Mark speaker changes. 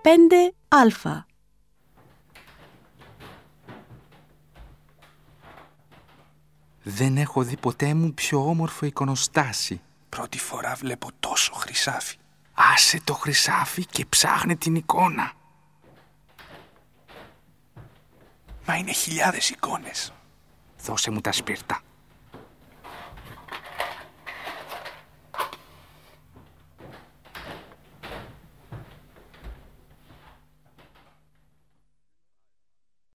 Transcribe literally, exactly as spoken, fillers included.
Speaker 1: πέντε α.
Speaker 2: Δεν έχω δει ποτέ μου πιο όμορφο εικονοστάσι.
Speaker 3: Πρώτη φορά βλέπω τόσο χρυσάφι.
Speaker 2: Άσε το χρυσάφι και ψάχνε την εικόνα.
Speaker 3: Μα είναι χιλιάδες εικόνες.
Speaker 2: Δώσε μου τα σπίρτα.